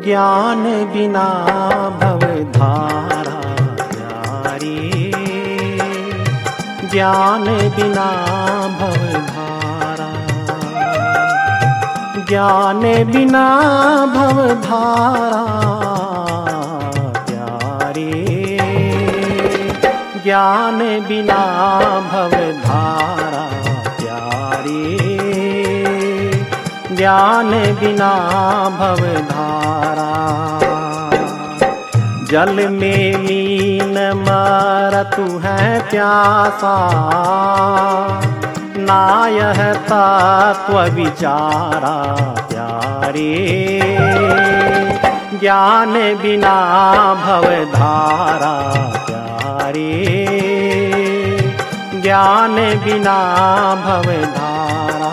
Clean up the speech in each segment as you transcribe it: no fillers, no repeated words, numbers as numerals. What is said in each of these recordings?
ज्ञान बिना भवधारा प्यारी, ज्ञान बिना भवधारा, ज्ञान बिना भवधारा प्यारी, ज्ञान बिना भवधारा प्यारी, ज्ञान बिना भवधारा। जल में लीन मरतु है प्यासा, नायह तत्व विचारा प्यारे, ज्ञान बिना भवधारा प्यारे, ज्ञान बिना भवधारा।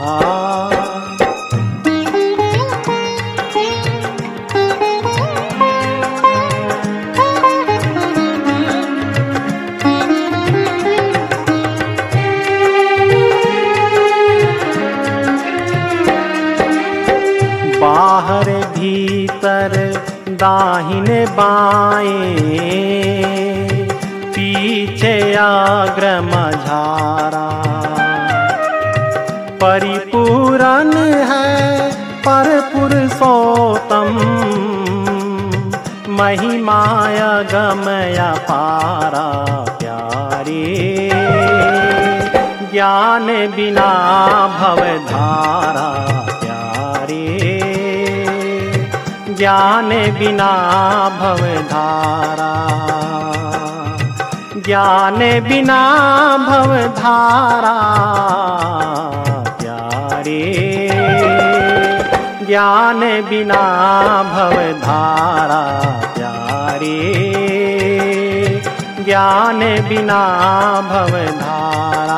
बाहर भीतर दाहिने बाएं, पीछे आग्र मझारा, परिपूर्ण है पर पुरुषोत्तम, महिमाय गमय पारा प्यारे, ज्ञान बिना भवधारा प्यारे, ज्ञान बिना भवधारा, ज्ञान बिना भवधारा प्यारे, ज्ञान बिना भवधारा प्यारे, ज्ञान बिना भवधारा।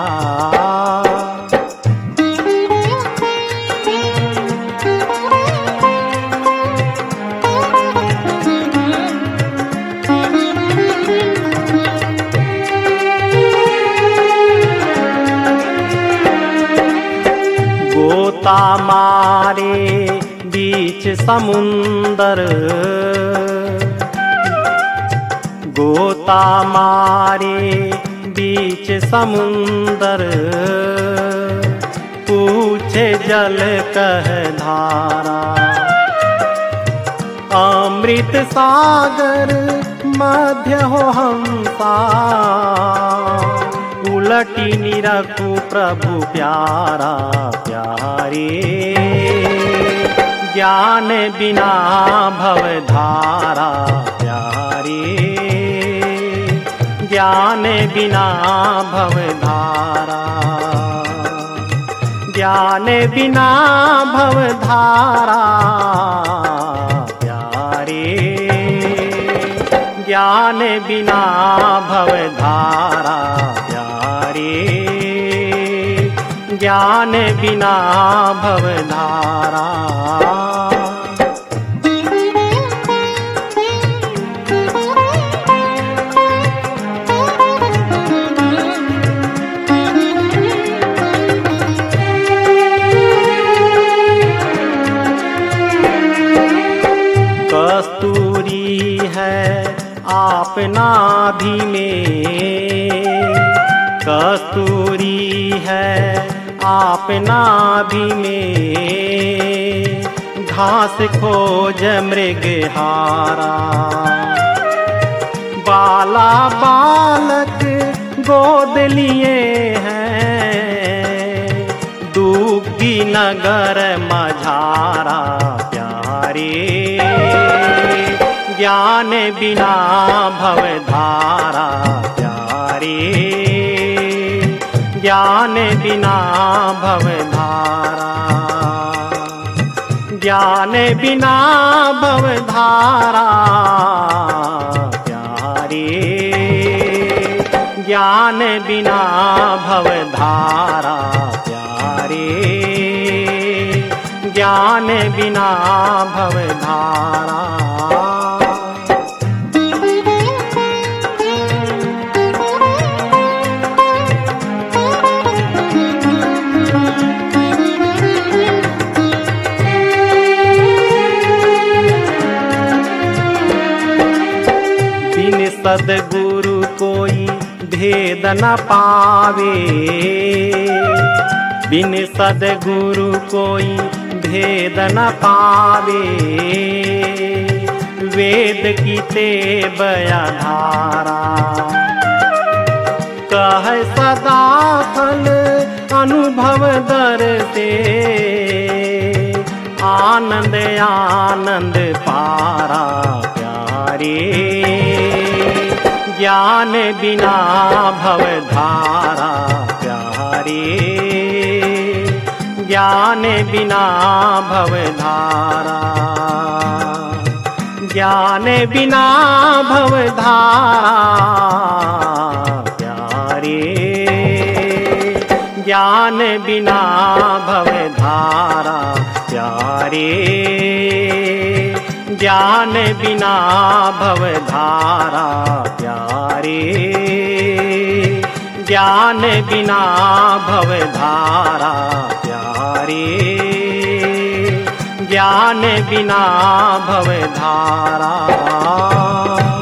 गोता मारे बीच समुंदर, गोता मारे बीच समुंदर, पूछे जल कह धारा, अमृत सागर मध्य हो हंसा, उलटी निरखु प्रभु प्यारा प्यारे, ज्ञान बिना भवधारा प्यारे, ज्ञान बिना भवधारा, ज्ञान बिना भवधारा प्यारे, ज्ञान बिना भवधारा प्यारे, ज्ञान बिना भवधारा। कस्तूरी है आप नाभि में, कस्तूरी है आप नाभि में, घास खोज मृगहारा, बाला बालक गोद लिए हैं, दुग्गी नगर मझारा प्यारे, ज्ञान बिना भवधारा प्यारे, ज्ञान बिना भवधारा, ज्ञान बिना भवधारा प्यारे, ज्ञान बिना भवधारा प्यारे, ज्ञान बिना भवधारा। सद्गुरु कोई भेद न पावे, बिन सद्गुरु कोई भेद न पावे। वेद की ते बया धारा, कह सदा फल अनुभव दरते। आनंद आनंद पारा प्यारे, ज्ञान बिना भव धारा प्यारे। ज्ञान बिना भव धारा, ज्ञान बिना भव धारा प्यारे। ज्ञान बिना भव धारा प्यारे। ज्ञान बिना भव धारा प्यारे। ज्ञान बिना भव धारा प्यारे। ज्ञान बिना भव धारा।